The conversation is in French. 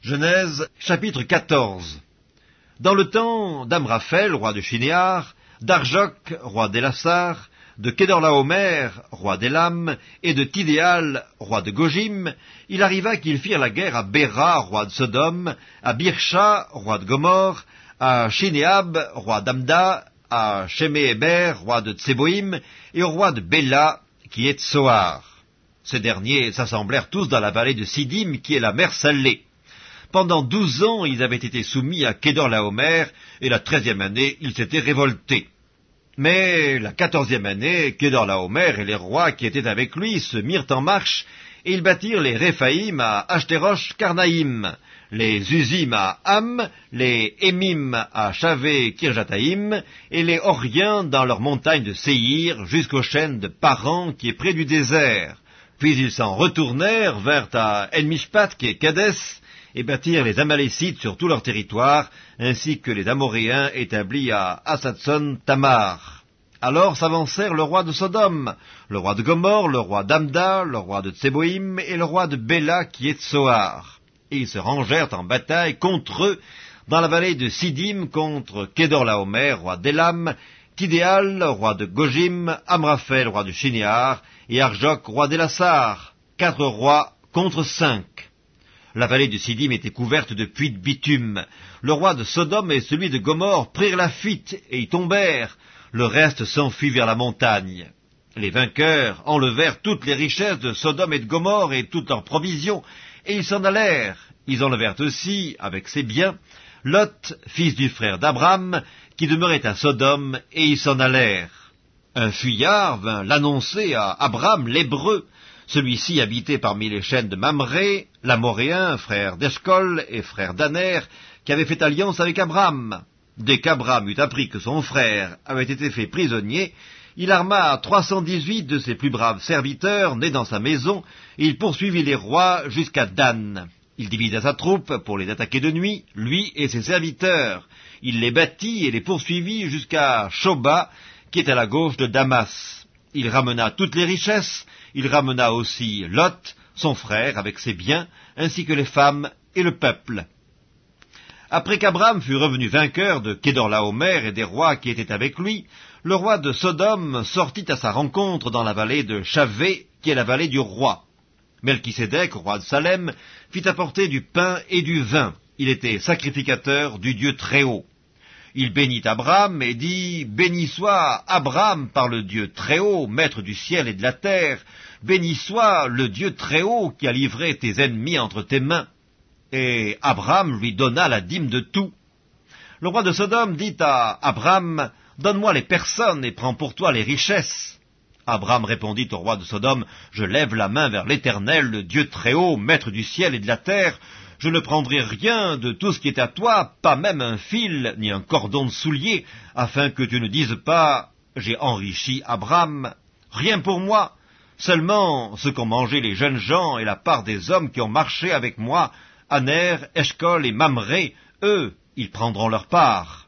Genèse, chapitre 14. Dans le temps d'Amraphel, roi de Shinéar, d'Arjoc, roi d'Élassar, de Kedorlaomer, roi d'Élam, et de Tidéal, roi de Gojim, il arriva qu'ils firent la guerre à Béra, roi de Sodome, à Birsha, roi de Gomorre, à Shinéab, roi d'Amda, à Sheméhéber, roi de Tseboïm, et au roi de Béla, qui est Tsoar. Ces derniers s'assemblèrent tous dans la vallée de Sidim, qui est la mer Salée. Pendant 12 ans, ils avaient été soumis à Kedorlaomer, et la 13e année, ils s'étaient révoltés. Mais la 14e année, Kedorlaomer et les rois qui étaient avec lui se mirent en marche, et ils bâtirent les Réphaïm à Ashterosh Karnaïm, les Uzim à Ham, les Émim à Chavé Kirjataïm, et les Horiens dans leurs montagnes de Séhir, jusqu'aux chaînes de Paran, qui est près du désert. Puis ils s'en retournèrent vers à En-Mishpat, qui est Kadès, et bâtirent les Amalécites sur tout leur territoire, ainsi que les Amoréens établis à Hasatson-Tamar. Alors s'avancèrent le roi de Sodome, le roi de Gomorre, le roi d'Amda, le roi de Tseboïm et le roi de Béla qui est Tsoar. Et ils se rangèrent en bataille contre eux dans la vallée de Sidim contre Kedorlaomer, roi d'Élam, Tidéal, roi de Gojim, Amraphel, roi de Shinéar, et Arjoc, roi d'Élassar, 4 rois contre 5. La vallée de Sidim était couverte de puits de bitume. Le roi de Sodome et celui de Gomorre prirent la fuite et y tombèrent. Le reste s'enfuit vers la montagne. Les vainqueurs enlevèrent toutes les richesses de Sodome et de Gomorre et toutes leurs provisions, et ils s'en allèrent. Ils enlevèrent aussi, avec ses biens, Lot, fils du frère d'Abram, qui demeurait à Sodome, et ils s'en allèrent. Un fuyard vint l'annoncer à Abram l'Hébreu. Celui-ci habitait parmi les chaînes de Mamré, l'Amoréen, frère d'Eshcol et frère d'Aner, qui avait fait alliance avec Abram. Dès qu'Abram eut appris que son frère avait été fait prisonnier, il arma 318 de ses plus braves serviteurs nés dans sa maison, et il poursuivit les rois jusqu'à Dan. Il divisa sa troupe pour les attaquer de nuit, lui et ses serviteurs. Il les battit et les poursuivit jusqu'à Shoba, qui est à la gauche de Damas. Il ramena toutes les richesses, il ramena aussi Lot, son frère, avec ses biens, ainsi que les femmes et le peuple. Après qu'Abram fut revenu vainqueur de Kedorlaomer et des rois qui étaient avec lui, le roi de Sodome sortit à sa rencontre dans la vallée de Chavé, qui est la vallée du roi. Melchisédek, roi de Salem, fit apporter du pain et du vin. Il était sacrificateur du Dieu Très-Haut. Il bénit Abram et dit « Béni soit Abram par le Dieu Très-Haut, maître du ciel et de la terre. Béni soit le Dieu Très-Haut qui a livré tes ennemis entre tes mains. » Et Abram lui donna la dîme de tout. Le roi de Sodome dit à Abram « Donne-moi les personnes et prends pour toi les richesses. » Abram répondit au roi de Sodome « Je lève la main vers l'Éternel, le Dieu Très-Haut, maître du ciel et de la terre. Je ne prendrai rien de tout ce qui est à toi, pas même un fil, ni un cordon de soulier, afin que tu ne dises pas « J'ai enrichi Abram ». Rien pour moi, seulement ce qu'ont mangé les jeunes gens et la part des hommes qui ont marché avec moi, Aner, Eshcol et Mamré, eux, ils prendront leur part.